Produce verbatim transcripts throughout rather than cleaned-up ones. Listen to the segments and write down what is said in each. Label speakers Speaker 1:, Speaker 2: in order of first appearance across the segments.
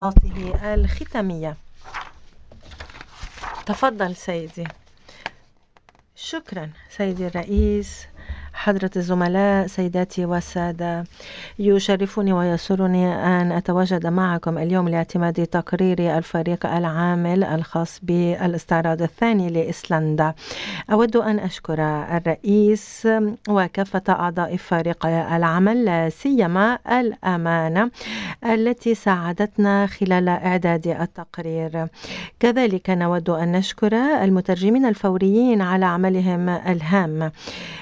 Speaker 1: كلماته الختامية. تفضل سيدي. شكرا سيدي الرئيس، حضرة الزملاء، سيداتي والسادة، يشرفني ويسرني أن أتواجد معكم اليوم لاعتماد تقرير الفريق العامل الخاص بالاستعراض الثاني لإيسلندا. أود أن أشكر الرئيس وكافة أعضاء فريق العمل، لا سيما الأمانة التي ساعدتنا خلال إعداد التقرير. كذلك نود أن نشكر المترجمين الفوريين على عملهم الهام.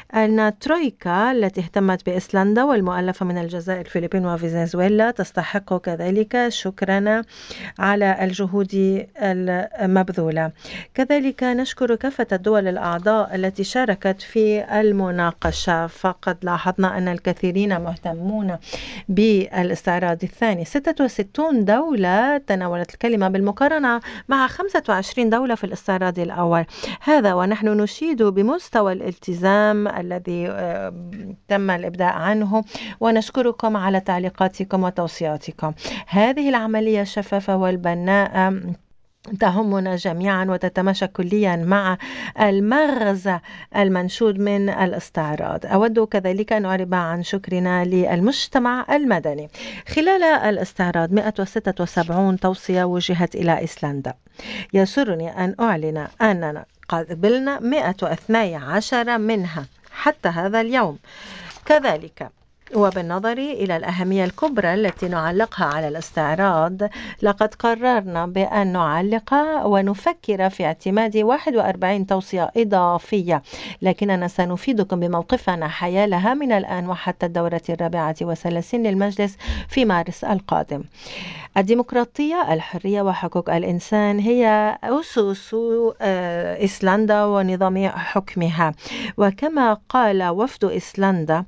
Speaker 1: الترويكا التي اهتمت بإيسلندا والمؤلفة من الجزائر، الفلبين وفنزويلا تستحق كذلك شكرنا على الجهود المبذولة. كذلك نشكر كافة الدول الأعضاء التي شاركت في المناقشة، فقد لاحظنا أن الكثيرين مهتمون بالاستعراض الثاني. ستة وستون دولة تناولت الكلمة بالمقارنة مع خمسة وعشرين دولة في الاستعراض الأول. هذا ونحن نشيد بمستوى الالتزام الذي تم الإبداء عنه، ونشكركم على تعليقاتكم وتوصياتكم. هذه العملية الشفافة والبناءة تهمنا جميعا وتتماشى كليا مع المغزى المنشود من الاستعراض. أود كذلك أن أعرب عن شكرنا للمجتمع المدني. خلال الاستعراض مئة وستة وسبعين توصية وجهت إلى إيسلندا. يسرني أن أعلن أننا قبلنا مئة واثني عشر منها حتى هذا اليوم. كذلك وبالنظر إلى الأهمية الكبرى التي نعلقها على الاستعراض، لقد قررنا بأن نعلق ونفكر في اعتماد واحد وأربعين توصية إضافية، لكننا سنفيدكم بموقفنا حيالها من الآن وحتى الدورة الرابعة وثلاثين للمجلس في مارس القادم. الديمقراطية، الحرية وحقوق الإنسان هي أسس إيسلندا ونظام حكمها، وكما قال وفد إيسلندا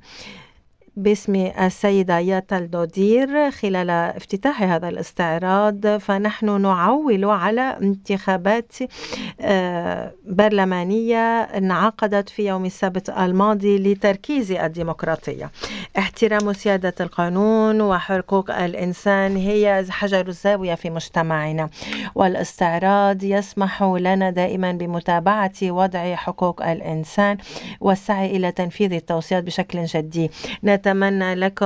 Speaker 1: باسم السيدة ياتل دودير خلال افتتاح هذا الاستعراض، فنحن نعول على انتخابات برلمانية انعقدت في يوم السبت الماضي لتركيز الديمقراطية. احترام سيادة القانون وحقوق الإنسان هي حجر الزاوية في مجتمعنا، والاستعراض يسمح لنا دائما بمتابعة وضع حقوق الإنسان والسعي إلى تنفيذ التوصيات بشكل جدي. نتمنى لكم